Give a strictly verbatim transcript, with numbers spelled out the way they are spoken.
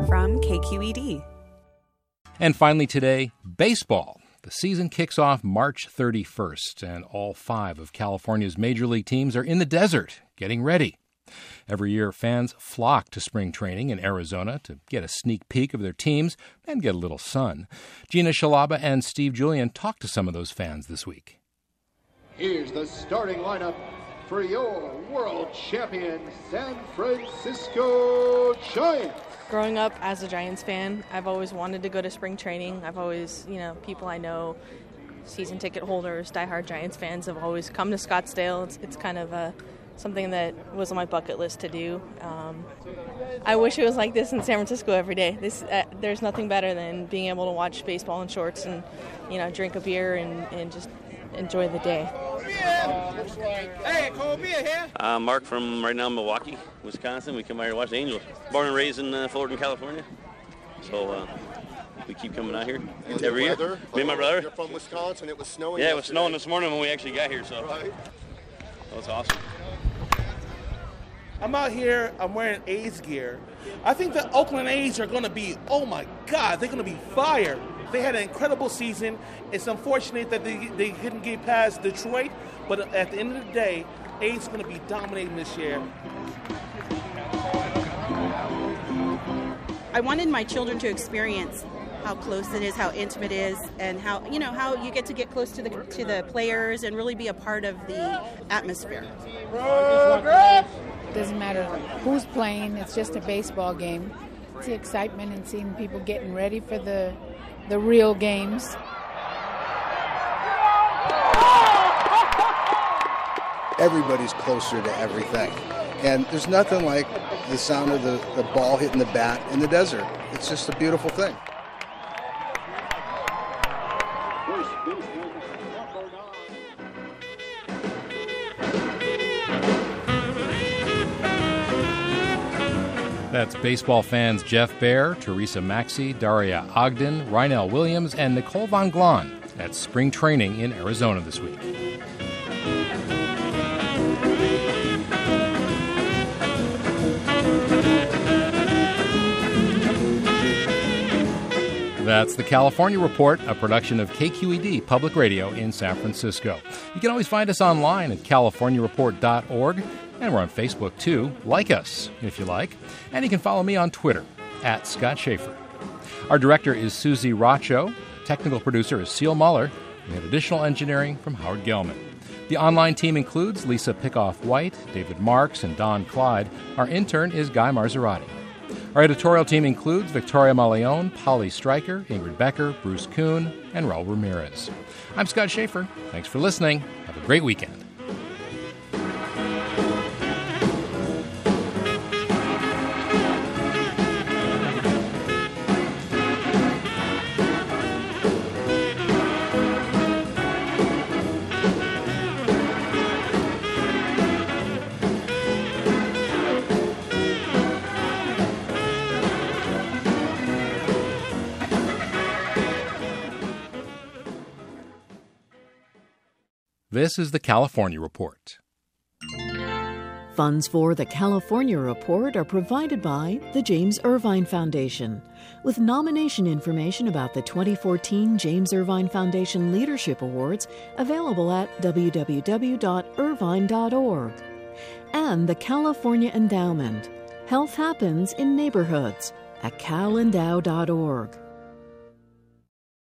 from K Q E D. And finally today, baseball. The season kicks off March thirty-first, and all five of California's major league teams are in the desert, getting ready. Every year, fans flock to spring training in Arizona to get a sneak peek of their teams and get a little sun. Gina Shalaba and Steve Julian talked to some of those fans this week. Here's the starting lineup for your world champion San Francisco Giants. Growing up as a Giants fan, I've always wanted to go to spring training. I've always, you know, people I know, season ticket holders, diehard Giants fans have always come to Scottsdale. It's, it's kind of a, something that was on my bucket list to do. Um, I wish it was like this in San Francisco every day. This, uh, there's nothing better than being able to watch baseball in shorts and, you know, drink a beer and, and just enjoy the day. Hey, Cole Beer here. Uh, Mark from right now Milwaukee, Wisconsin. We come out here to watch the Angels. Born and raised in uh, Fullerton, California. So uh, we keep coming out here and every year. Weather, Me and my brother. You're from Wisconsin. It was snowing. Yeah, yesterday. It was snowing this morning when we actually got here. So right. That was awesome. I'm out here, I'm wearing A's gear. I think the Oakland A's are going to be, oh my God, they're going to be fire. They had an incredible season. It's unfortunate that they, they couldn't get past Detroit, but at the end of the day, A's are going to be dominating this year. I wanted my children to experience how close it is, how intimate it is, and how, you know, how you get to get close to the to the players and really be a part of the atmosphere. Doesn't matter who's playing, it's just a baseball game. It's the excitement and seeing people getting ready for the the real games. Everybody's closer to everything. And there's nothing like the sound of the, the ball hitting the bat in the desert. It's just a beautiful thing. That's baseball fans Jeff Baer, Teresa Maxey, Daria Ogden, Rynell Williams, and Nicole Von Glahn at spring training in Arizona this week. That's the California Report, a production of K Q E D Public Radio in San Francisco. You can always find us online at california report dot org, and we're on Facebook too. Like us if you like. And you can follow me on Twitter, at Scott Schaefer. Our director is Susie Racho. Technical producer is Seal Muller. We have additional engineering from Howard Gelman. The online team includes Lisa Pickoff-White, David Marks, and Don Clyde. Our intern is Guy Marzorati. Our editorial team includes Victoria Maleone, Polly Stryker, Ingrid Becker, Bruce Kuhn, and Raul Ramirez. I'm Scott Schaefer. Thanks for listening. Have a great weekend. This is the California Report. Funds for the California Report are provided by the James Irvine Foundation, with nomination information about the twenty fourteen James Irvine Foundation Leadership Awards available at w w w dot irvine dot org. And the California Endowment. Health happens in neighborhoods at cal endow dot org.